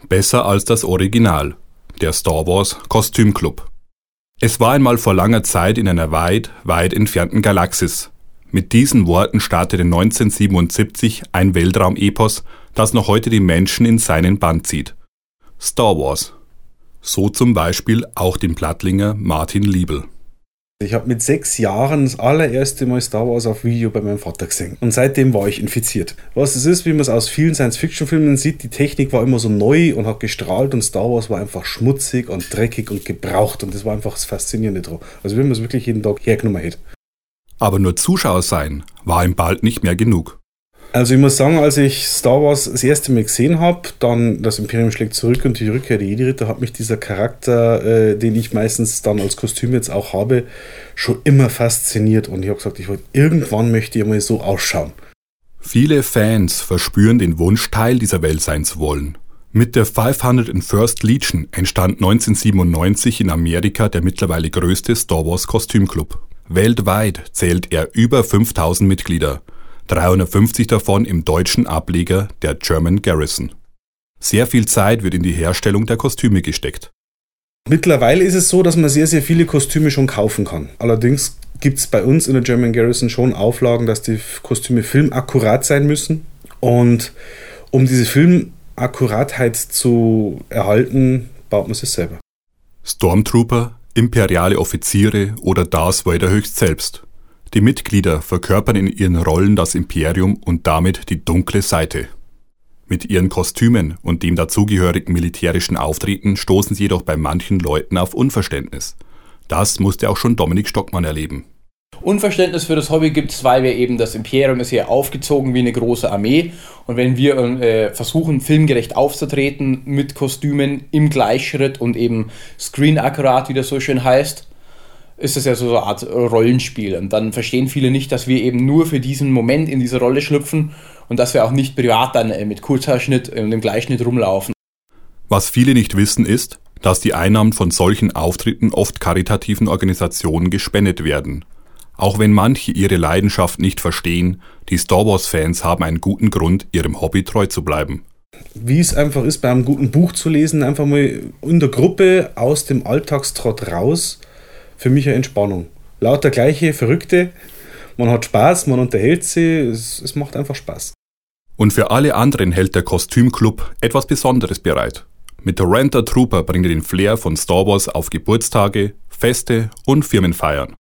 Besser als das Original, der Star Wars Kostümclub. Es war einmal vor langer Zeit in einer weit, weit entfernten Galaxis. Mit diesen Worten startete 1977 ein Weltraumepos, das noch heute die Menschen in seinen Bann zieht. Star Wars. So zum Beispiel auch den Plattlinger Martin Liebel. Ich habe mit 6 Jahren das allererste Mal Star Wars auf Video bei meinem Vater gesehen. Und seitdem war ich infiziert. Was es ist, wie man es aus vielen Science-Fiction-Filmen sieht, die Technik war immer so neu und hat gestrahlt und Star Wars war einfach schmutzig und dreckig und gebraucht. Und das war einfach das Faszinierende dran. Also wie man es wirklich jeden Tag hergenommen hätte. Aber nur Zuschauer sein war ihm bald nicht mehr genug. Also ich muss sagen, als ich Star Wars das erste Mal gesehen habe, dann das Imperium schlägt zurück und die Rückkehr der Jedi-Ritter, hat mich dieser Charakter, den ich meistens dann als Kostüm jetzt auch habe, schon immer fasziniert. Und ich habe gesagt, irgendwann möchte ich mal so ausschauen. Viele Fans verspüren den Wunsch, Teil dieser Welt sein zu wollen. Mit der 501st Legion entstand 1997 in Amerika der mittlerweile größte Star Wars Kostümclub. Weltweit zählt er über 5000 Mitglieder. 350 davon im deutschen Ableger der German Garrison. Sehr viel Zeit wird in die Herstellung der Kostüme gesteckt. Mittlerweile ist es so, dass man sehr, sehr viele Kostüme schon kaufen kann. Allerdings gibt es bei uns in der German Garrison schon Auflagen, dass die Kostüme filmakkurat sein müssen. Und um diese Filmakkuratheit zu erhalten, baut man sie selber. Stormtrooper, imperiale Offiziere oder Darth Vader höchst selbst. Die Mitglieder verkörpern in ihren Rollen das Imperium und damit die dunkle Seite. Mit ihren Kostümen und dem dazugehörigen militärischen Auftreten stoßen sie jedoch bei manchen Leuten auf Unverständnis. Das musste auch schon Dominik Stockmann erleben. Unverständnis für das Hobby gibt es, weil wir eben das Imperium ist hier aufgezogen wie eine große Armee. Und wenn wir versuchen, filmgerecht aufzutreten mit Kostümen im Gleichschritt und eben screen-akkurat, wie das so schön heißt, ist es ja so eine Art Rollenspiel. Und dann verstehen viele nicht, dass wir eben nur für diesen Moment in diese Rolle schlüpfen und dass wir auch nicht privat dann mit Kurzhaarschnitt und dem Gleichschnitt rumlaufen. Was viele nicht wissen ist, dass die Einnahmen von solchen Auftritten oft karitativen Organisationen gespendet werden. Auch wenn manche ihre Leidenschaft nicht verstehen, die Star Wars-Fans haben einen guten Grund, ihrem Hobby treu zu bleiben. Wie es einfach ist, bei einem guten Buch zu lesen, einfach mal in der Gruppe aus dem Alltagstrott raus, für mich eine Entspannung. Lauter gleiche Verrückte, man hat Spaß, man unterhält sich, es macht einfach Spaß. Und für alle anderen hält der Kostümclub etwas Besonderes bereit. Mit der Rent a Trooper bringt er den Flair von Star Wars auf Geburtstage, Feste und Firmenfeiern.